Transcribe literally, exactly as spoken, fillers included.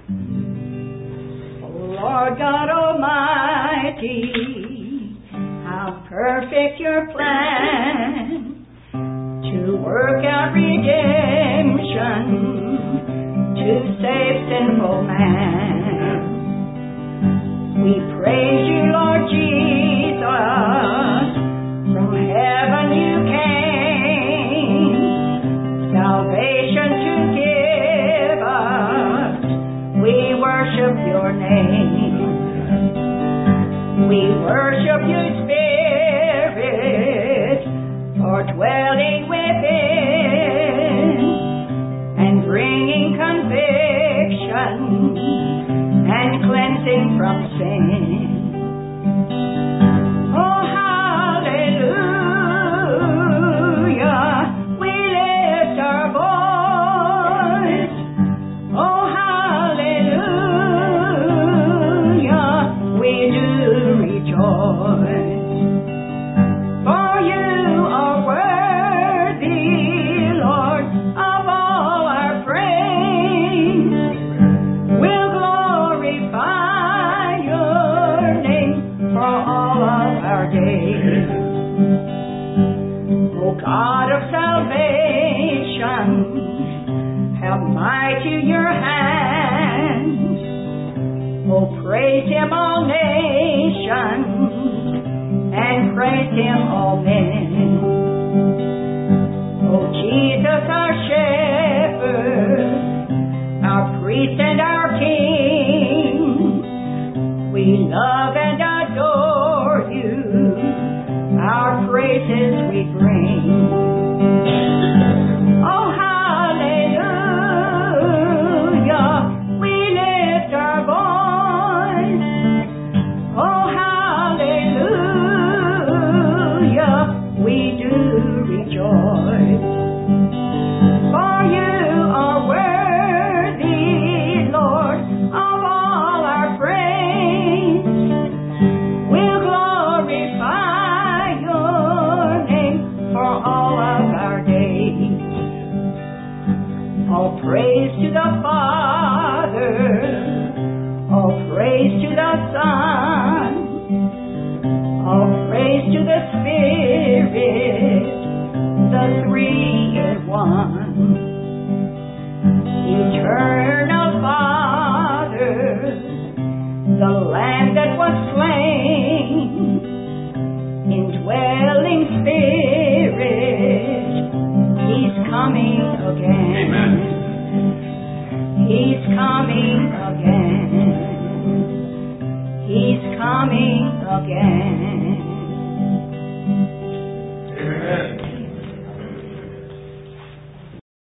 Lord God Almighty, how perfect your plan to work out redemption to save sinful man. We praise you, Lord Jesus, from heaven you came, salvation to give us. We worship your name. We worship you, Spirit, for dwelling within and bringing conviction and cleansing from sin. Oh, hallelujah, we lift our voice. Oh, hallelujah, we do rejoice. For you are worthy, Lord, of all our praise. We'll glorify your name for all of our days. O God of salvation, have mighty your hands. Oh, praise him all nations, and praise him all men. Oh, Jesus our shepherd, our priest and our king, we love and adore you, our praises we bring. Oh, hallelujah, we lift our voice. Oh, hallelujah, we do rejoice. For you are worthy, Lord, of all our praise. We'll glorify your name for all of our days. All praise to the Father, all praise to the Son, all praise to the Spirit, the three in one. Eternal Father, the Lamb that was slain, indwelling Spirit, he's coming again. Amen. He's coming again. He's coming again.